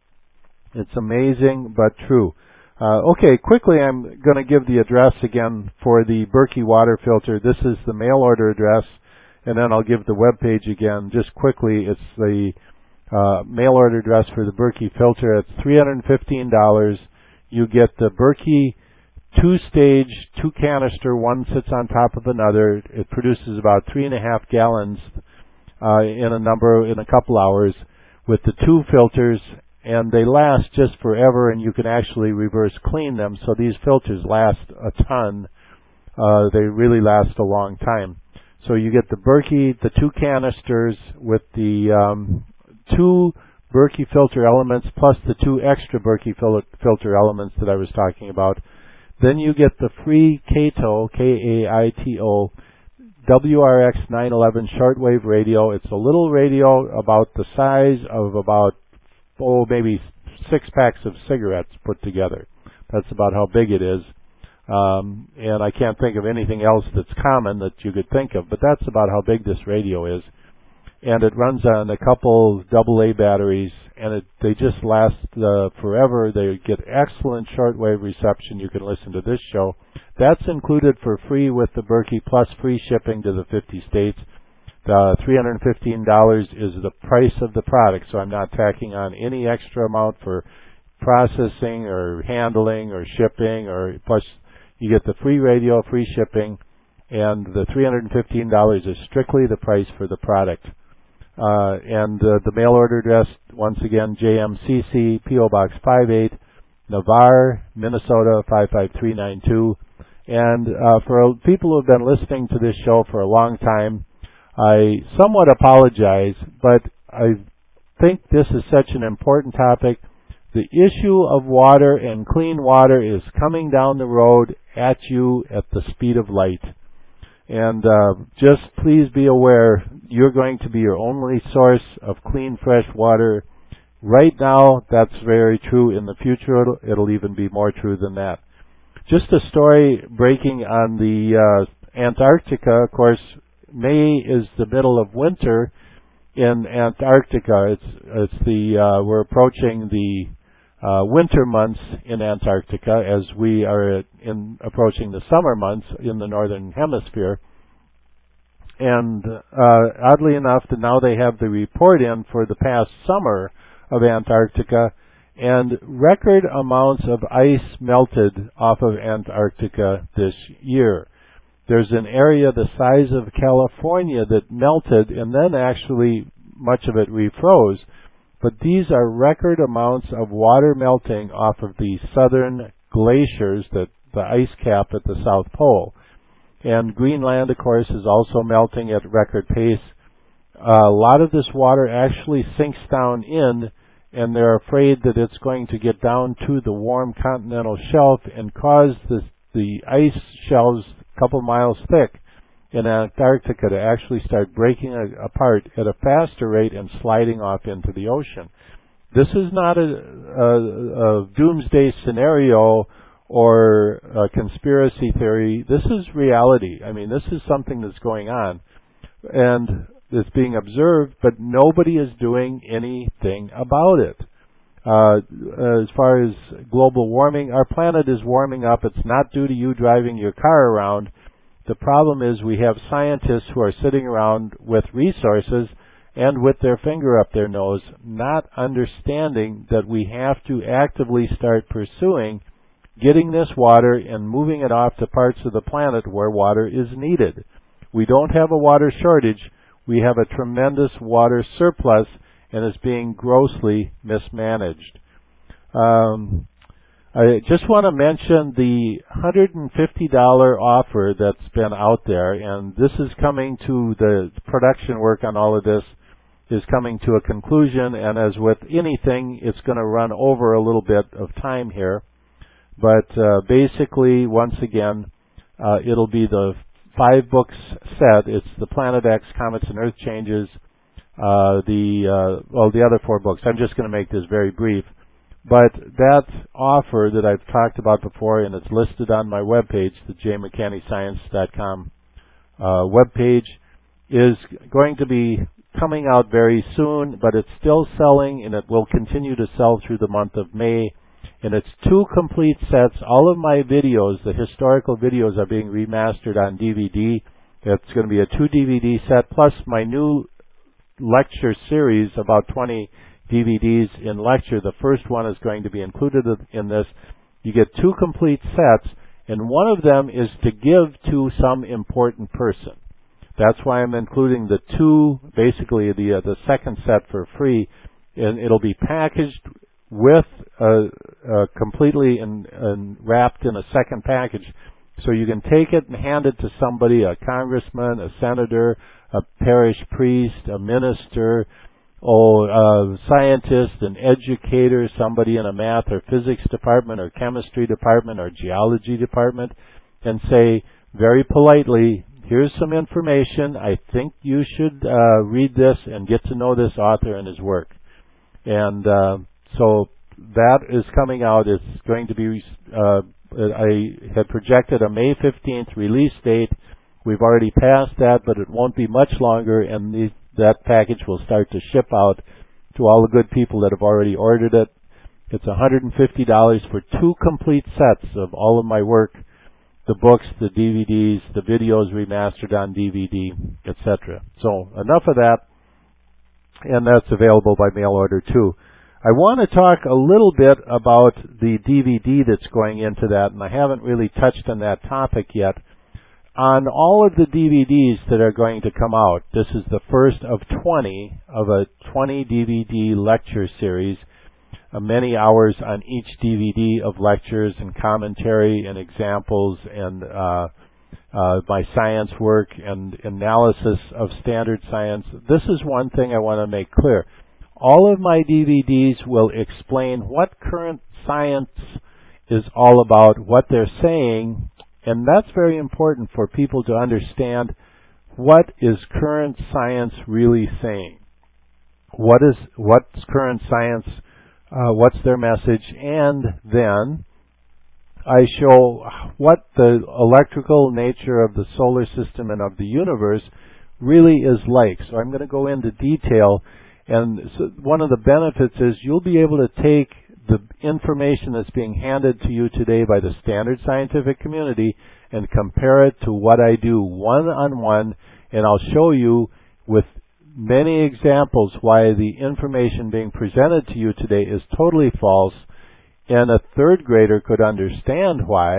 It's amazing, but true. Uh, okay, quickly I'm going to give the address again for the Berkey water filter. This is the mail order address, and then I'll give the web page again. Just quickly, it's the uh, mail order address for the Berkey filter. It's three hundred fifteen dollars. You get the Berkey two-stage, two-canister. One sits on top of another. It produces about three and a half gallons uh, in a number in a couple hours with the two filters. And they last just forever, and you can actually reverse clean them. So these filters last a ton. Uh, they really last a long time. So you get the Berkey, the two canisters with the um, two Berkey filter elements plus the two extra Berkey fil- filter elements that I was talking about. Then you get the free Kaito, K A I T O, W R X nine eleven shortwave radio. It's a little radio about the size of about oh, maybe six packs of cigarettes put together. That's about how big it is. Um, and I can't think of anything else that's common that you could think of, but that's about how big this radio is. And it runs on a couple double A batteries, and it, they just last uh, forever. They get excellent shortwave reception. You can listen to this show. That's included for free with the Berkey, plus free shipping to the fifty states. The three hundred fifteen dollars is the price of the product, so I'm not tacking on any extra amount for processing or handling or shipping, or plus you get the free radio, free shipping, and the three hundred fifteen dollars is strictly the price for the product. Uh, and uh, the mail order address, once again, J M C C, P O Box five eight, Navarre, Minnesota five five three nine two. And uh, for people who have been listening to this show for a long time, I somewhat apologize, but I think this is such an important topic. The issue of water and clean water is coming down the road at you at the speed of light. And uh, just please be aware, you're going to be your only source of clean, fresh water. Right now, that's very true. In the future, it'll, it'll even be more true than that. Just a story breaking on the uh, Antarctica, of course. May is the middle of winter in Antarctica. It's it's the uh, we're approaching the uh, winter months in Antarctica as we are in approaching the summer months in the northern hemisphere. And uh, oddly enough, now they have the report in for the past summer of Antarctica, and record amounts of ice melted off of Antarctica this year. There's an area the size of California that melted, and then actually much of it refroze. But these are record amounts of water melting off of the southern glaciers, that the ice cap at the South Pole. And Greenland, of course, is also melting at record pace. Uh, a lot of this water actually sinks down in, and they're afraid that it's going to get down to the warm continental shelf and cause this, the ice shelves a couple miles thick in Antarctica to actually start breaking a, apart at a faster rate and sliding off into the ocean. This is not a, a, a doomsday scenario or a conspiracy theory. This is reality. I mean, this is something that's going on, and it's being observed, but nobody is doing anything about it. Uh, as far as global warming, our planet is warming up. It's not due to you driving your car around. The problem is we have scientists who are sitting around with resources, and with their finger up their nose, not understanding that we have to actively start pursuing getting this water and moving it off to parts of the planet where water is needed. We don't have a water shortage. We have a tremendous water surplus, and it's being grossly mismanaged. Um, I just want to mention the one hundred fifty dollars offer that's been out there, and this is coming to the production work on all of this is coming to a conclusion, and as with anything, it's going to run over a little bit of time here. But uh, basically, once again, uh, it'll be the five books set. It's the Planet X, Comets and Earth Changes, uh, the uh, well, the other four books. I'm just going to make this very brief. But that offer that I've talked about before, and it's listed on my webpage, the j mcanney science dot com uh, webpage, is going to be coming out very soon, but it's still selling, and it will continue to sell through the month of May. And it's two complete sets. All of my videos, the historical videos, are being remastered on D V D. It's going to be a two D V D set, plus my new lecture series, about twenty D V Ds in lecture. The first one is going to be included in this. You get two complete sets, and one of them is to give to some important person. That's why I'm including the two, basically the uh, the second set for free, and it'll be packaged with uh, uh, completely in, in wrapped in a second package, so you can take it and hand it to somebody, a congressman, a senator, a parish priest, a minister, or a scientist, an educator, somebody in a math or physics department or chemistry department or geology department, and say very politely, here's some information. I think you should uh, read this and get to know this author and his work. And uh, so that is coming out. It's going to be, uh, I had projected a May fifteenth release date. We've already passed that, but it won't be much longer, and the, that package will start to ship out to all the good people that have already ordered it. It's one hundred fifty dollars for two complete sets of all of my work, the books, the D V Ds, the videos remastered on D V D, et cetera. So enough of that, and that's available by mail order too. I want to talk a little bit about the D V D that's going into that, and I haven't really touched on that topic yet. On all of the D V Ds that are going to come out, this is the first of twenty of a twenty D V D lecture series, uh, many hours on each D V D of lectures and commentary and examples and uh, uh, my science work and analysis of standard science. This is one thing I want to make clear. All of my D V Ds will explain what current science is all about, what they're saying, and that's very important for people to understand what is current science really saying. What is what's current science, uh, what's their message, and then I show what the electrical nature of the solar system and of the universe really is like. So I'm going to go into detail. And so one of the benefits is you'll be able to take the information that's being handed to you today by the standard scientific community and compare it to what I do one-on-one, and I'll show you with many examples why the information being presented to you today is totally false, and a third grader could understand why.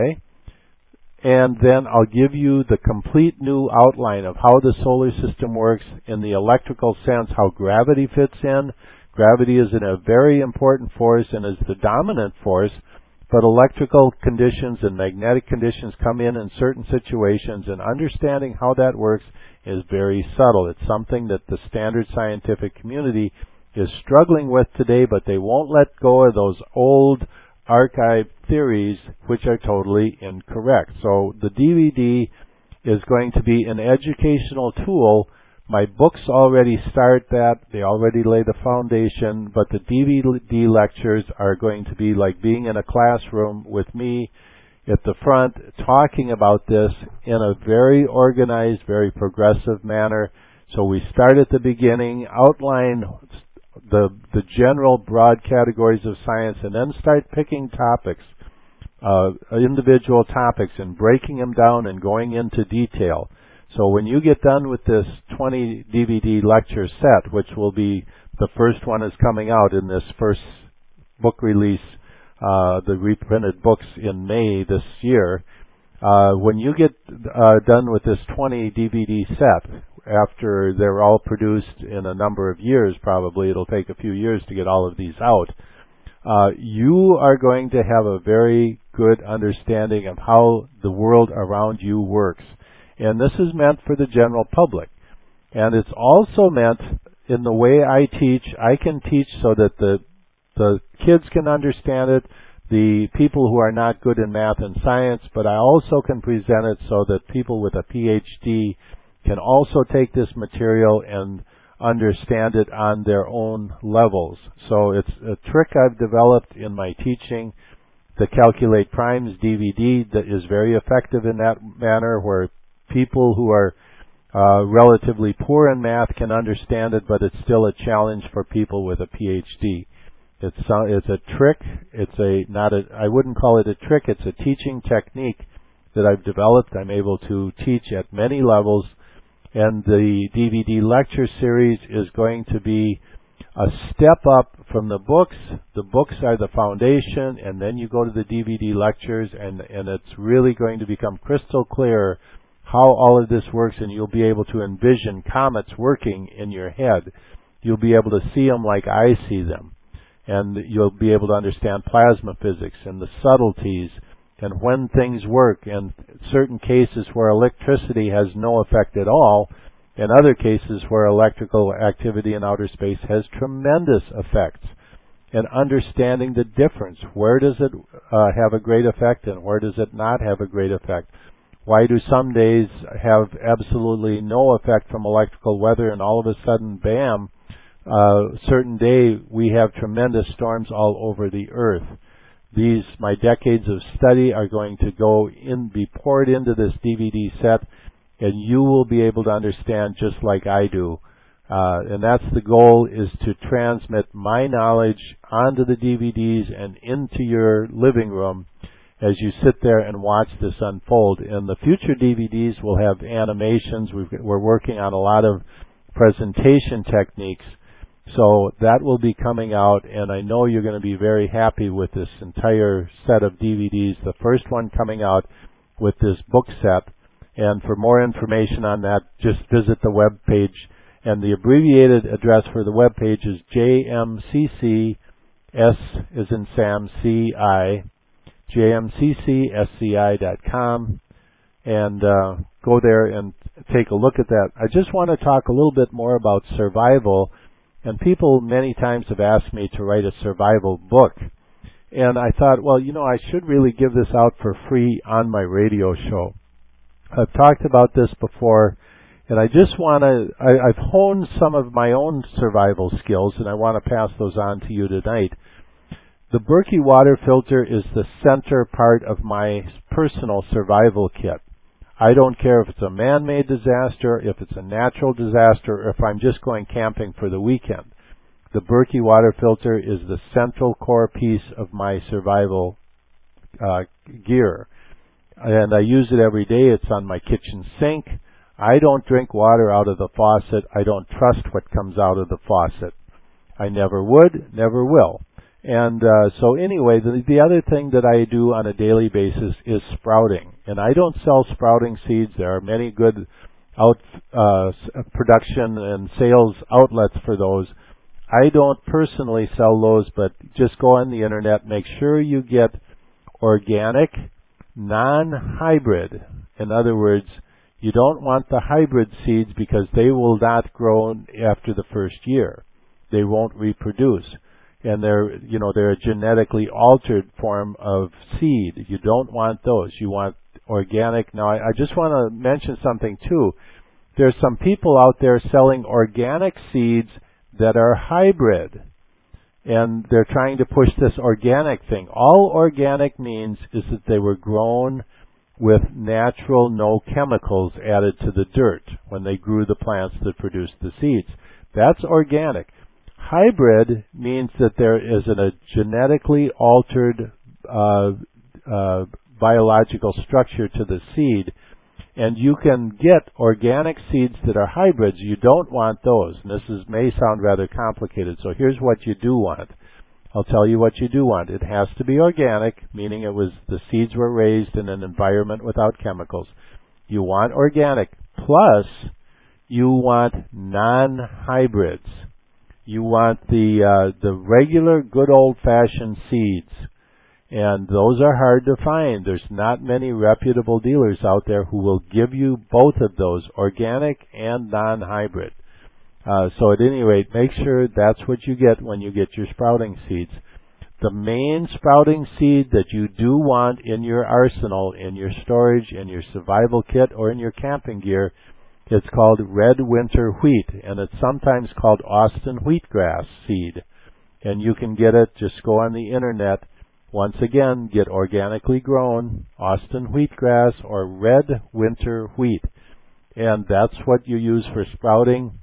And then I'll give you the complete new outline of how the solar system works in the electrical sense, how gravity fits in. Gravity is a very important force and is the dominant force, but electrical conditions and magnetic conditions come in in certain situations, and understanding how that works is very subtle. It's something that the standard scientific community is struggling with today, but they won't let go of those old archived theories which are totally incorrect. So the D V D is going to be an educational tool. My books already start that. They already lay the foundation, but the D V D lectures are going to be like being in a classroom with me at the front talking about this in a very organized, very progressive manner. So we start at the beginning, outline the the general broad categories of science, and then start picking topics, uh, individual topics, and breaking them down and going into detail. So when you get done with this twenty D V D lecture set, which will be the first one is coming out in this first book release, uh, the reprinted books in May this year. Uh, when you get uh, done with this twenty D V D set, after they're all produced in a number of years, probably it'll take a few years to get all of these out, uh, you are going to have a very good understanding of how the world around you works. And this is meant for the general public. And it's also meant in the way I teach. I can teach so that the the kids can understand it, the people who are not good in math and science, but I also can present it so that people with a P H D can also take this material and understand it on their own levels. So it's a trick I've developed in my teaching, the Calculate Primes D V D, that is very effective in that manner, where people who are uh, relatively poor in math can understand it, but it's still a challenge for people with a P H D. It's uh, it's a trick. It's a not a. I wouldn't call it a trick. It's a teaching technique that I've developed. I'm able to teach at many levels, and the D V D lecture series is going to be a step up from the books. The books are the foundation, and then you go to the D V D lectures, and and it's really going to become crystal clear how all of this works, and you'll be able to envision comets working in your head. You'll be able to see them like I see them. And you'll be able to understand plasma physics and the subtleties and when things work, and certain cases where electricity has no effect at all, and other cases where electrical activity in outer space has tremendous effects. And understanding the difference. Where does it uh, have a great effect and where does it not have a great effect? Why do some days have absolutely no effect from electrical weather, and all of a sudden, bam, Uh, certain day we have tremendous storms all over the earth? These, my decades of study, are going to go in, be poured into this D V D set, and you will be able to understand just like I do. Uh, and that's the goal, is to transmit my knowledge onto the D V Ds and into your living room as you sit there and watch this unfold. And the future D V Ds will have animations. We've, we're working on a lot of presentation techniques. So that will be coming out, and I know you're going to be very happy with this entire set of D V Ds. The first one coming out with this book set. And for more information on that, just visit the web page. And the abbreviated address for the web page is J M C C S as in Sam, C I, J M C C S C I dot com. And uh, go there and take a look at that. I just want to talk a little bit more about survival. And people many times have asked me to write a survival book. And I thought, well, you know, I should really give this out for free on my radio show. I've talked about this before, and I just want to, I've honed some of my own survival skills, and I want to pass those on to you tonight. The Berkey water filter is the center part of my personal survival kit. I don't care if it's a man-made disaster, if it's a natural disaster, or if I'm just going camping for the weekend. The Berkey water filter is the central core piece of my survival uh, gear. And I use it every day. It's on my kitchen sink. I don't drink water out of the faucet. I don't trust what comes out of the faucet. I never would, never will. And uh, so anyway, the, the other thing that I do on a daily basis is sprouting. And I don't sell sprouting seeds. There are many good out uh, production and sales outlets for those. I don't personally sell those, but just go on the internet. Make sure you get organic, non-hybrid. In other words, you don't want the hybrid seeds because they will not grow after the first year. They won't reproduce. And they're, you know, they're a genetically altered form of seed. You don't want those. You want organic. Now, I, I just want to mention something, too. There's some people out there selling organic seeds that are hybrid. And they're trying to push this organic thing. All organic means is that they were grown with natural, no chemicals added to the dirt when they grew the plants that produced the seeds. That's organic. Hybrid means that there is a genetically altered uh, uh, biological structure to the seed, And you can get organic seeds that are hybrids. You don't want those. And this is, may sound rather complicated. So here's what you do want. I'll tell you what you do want. It has to be organic, meaning it was the seeds were raised in an environment without chemicals. You want organic, plus you want non-hybrids. You want the uh, the regular good old-fashioned seeds. And those are hard to find. There's not many reputable dealers out there who will give you both of those, organic and non-hybrid. Uh, so at any rate, make sure that's what you get when you get your sprouting seeds. The main sprouting seed that you do want in your arsenal, in your storage, in your survival kit, or in your camping gear, it's called red winter wheat, and it's sometimes called Austin wheatgrass seed. And you can get it, just go on the internet. Once again, get organically grown Austin wheatgrass or red winter wheat. And that's what you use for sprouting.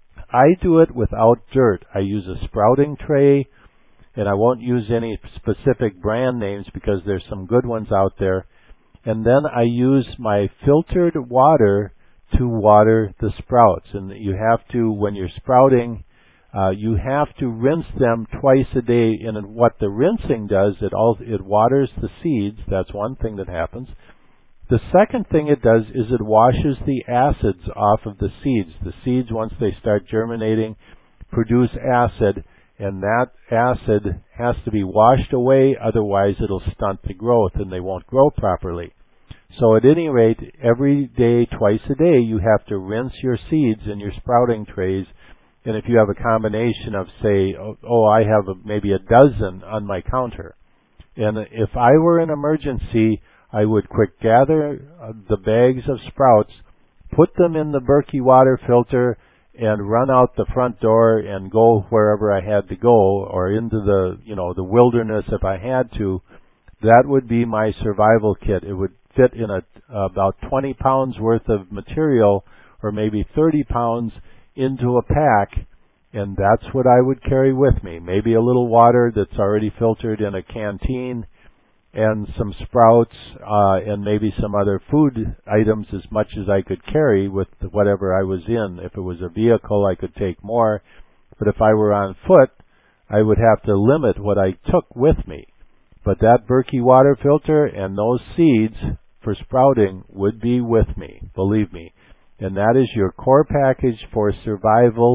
I do it without dirt. I use a sprouting tray, and I won't use any specific brand names because there's some good ones out there. And then I use my filtered water to water the sprouts. And you have to, when you're sprouting, Uh, you have to rinse them twice a day, and what the rinsing does, it all it waters the seeds. That's one thing that happens. The second thing it does is it washes the acids off of the seeds. The seeds, once they start germinating, produce acid, and that acid has to be washed away, otherwise it'll stunt the growth and they won't grow properly. So at any rate, every day, twice a day, you have to rinse your seeds in your sprouting trays. And if you have a combination of, say, oh, oh I have a, maybe a dozen on my counter, and if I were in emergency, I would quick gather uh, the bags of sprouts, put them in the Berkey water filter, and run out the front door and go wherever I had to go, or into the, you know, the wilderness if I had to. That would be my survival kit. It would fit in a about twenty pounds worth of material, or maybe thirty pounds, into a pack, and that's what I would carry with me. Maybe a little water that's already filtered in a canteen, and some sprouts, uh, and maybe some other food items, as much as I could carry with whatever I was in. If it was a vehicle, I could take more, but if I were on foot, I would have to limit what I took with me. But that Berkey water filter and those seeds for sprouting would be with me, believe me. And that is your core package for survival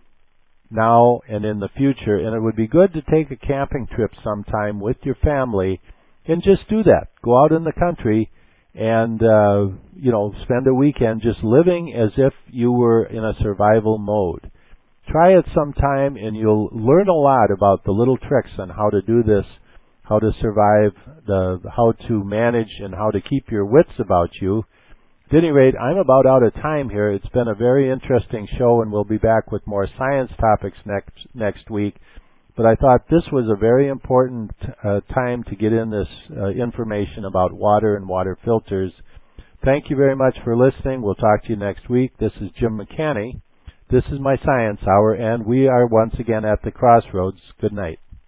now and in the future. And it would be good to take a camping trip sometime with your family and just do that. Go out in the country and, uh, you know, spend a weekend just living as if you were in a survival mode. Try it sometime and you'll learn a lot about the little tricks on how to do this, how to survive, the how to manage, and how to keep your wits about you. At any rate, I'm about out of time here. It's been a very interesting show, and we'll be back with more science topics next next week. But I thought this was a very important uh, time to get in this uh, information about water and water filters. Thank you very much for listening. We'll talk to you next week. This is Jim McCanney. This is my Science Hour, and we are once again at the crossroads. Good night.